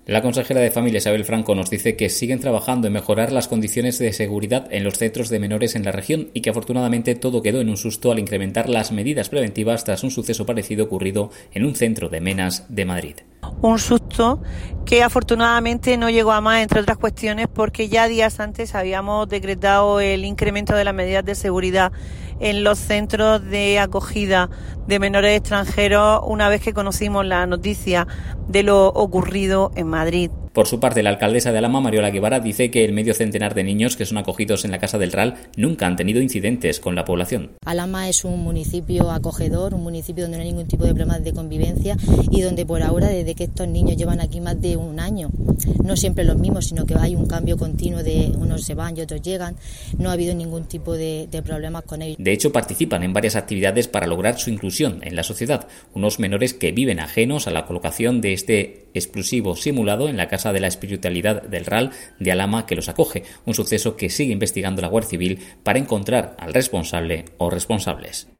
La consejera de Familia Isabel Franco nos dice que siguen trabajando en mejorar las condiciones de seguridad en los centros de menores en la región y que afortunadamente todo quedó en un susto al incrementar las medidas preventivas tras un suceso parecido ocurrido en un centro de Menas de Madrid. Un susto que afortunadamente no llegó a más, entre otras cuestiones, porque ya días antes habíamos decretado el incremento de las medidas de seguridad en los centros de acogida de menores extranjeros una vez que conocimos la noticia de lo ocurrido en Madrid. Por su parte, la alcaldesa de Alhama, Mariola Guevara, dice que el medio centenar de niños que son acogidos en la Casa del RAL nunca han tenido incidentes con la población. Alhama es un municipio acogedor, un municipio donde no hay ningún tipo de problemas de convivencia y donde por ahora, desde que estos niños llevan aquí más de un año, no siempre los mismos, sino que hay un cambio continuo de unos se van y otros llegan, no ha habido ningún tipo de problemas con ellos. De hecho, participan en varias actividades para lograr su inclusión en la sociedad, unos menores que viven ajenos a la colocación de este explosivo simulado en la Casa de la Espiritualidad del RAL de Alhama que los acoge, un suceso que sigue investigando la Guardia Civil para encontrar al responsable o responsables.